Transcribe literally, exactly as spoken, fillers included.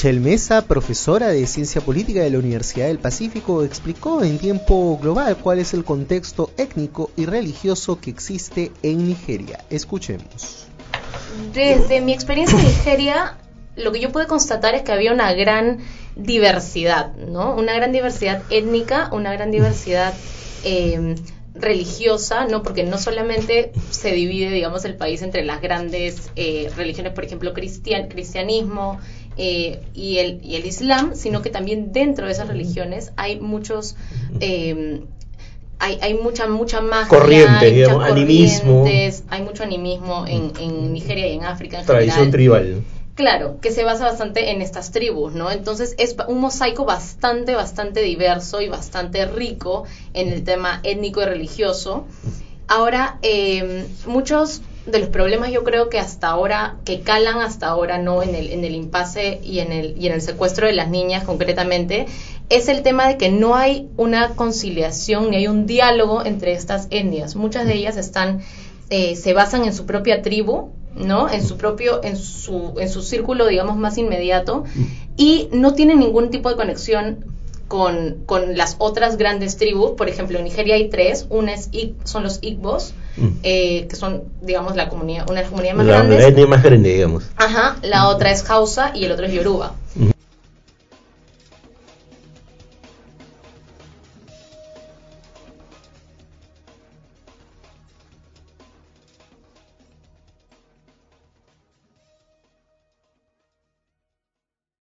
Michelle Mesa, profesora de Ciencia Política de la Universidad del Pacífico, explicó en tiempo global cuál es el contexto étnico y religioso que existe en Nigeria. Escuchemos. Desde mi experiencia en Nigeria, lo que yo pude constatar es que había una gran diversidad, ¿no? Una gran diversidad étnica, una gran diversidad eh, religiosa, ¿no? Porque no solamente se divide, digamos, el país entre las grandes eh, religiones, por ejemplo, cristian, cristianismo eh, y, el, y el islam, sino que también dentro de esas religiones hay muchos... Eh, Hay, hay mucha mucha magia, corriente, hay digamos, animismo. Hay mucho animismo en, en Nigeria y en África en Tradición general. tribal. Claro, que se basa bastante en estas tribus, ¿no? Entonces es un mosaico bastante, bastante diverso y bastante rico en el tema étnico y religioso. Ahora, eh, muchos de los problemas yo creo que hasta ahora, que calan hasta ahora, ¿no? En el, en el impasse y en el, y en el secuestro de las niñas concretamente, es el tema de que no hay una conciliación ni hay un diálogo entre estas etnias. Muchas de ellas están, eh, se basan en su propia tribu, ¿no? En su propio, en su, en su círculo, digamos, más inmediato, y no tienen ningún tipo de conexión con, con las otras grandes tribus. Por ejemplo, en Nigeria hay tres, una es, son los Igbos, eh, que son, digamos, la comunidad, una de las comunidades más la, grandes. La etnia más grande, digamos. Ajá, la otra es Hausa y el otro es Yoruba.